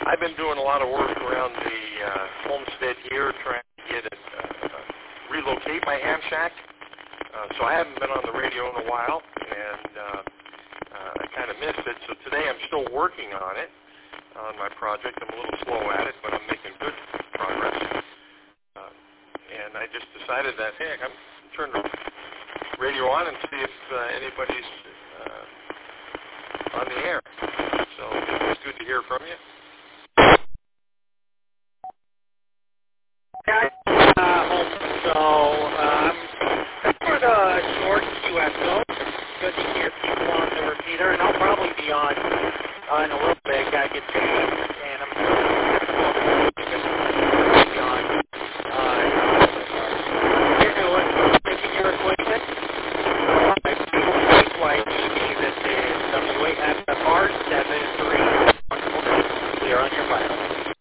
I've been doing a lot of work around the homestead here, trying to get it, relocate my ham shack. So I haven't been on the radio in a while, and I kind of missed it. So today I'm still working on it, on my project. I'm a little slow at it, but I'm making good progress. And I just decided that, hey, I'm turn the radio on and see if anybody's on the air. So it's good to hear from you. Yeah, home. So that's for the short QSO. Good to hear people on the repeater, and I'll probably be on in a little bit. Gotta get changed, and I'm making your equation. This is WAFFR 73. Wonderful. Clear on your file.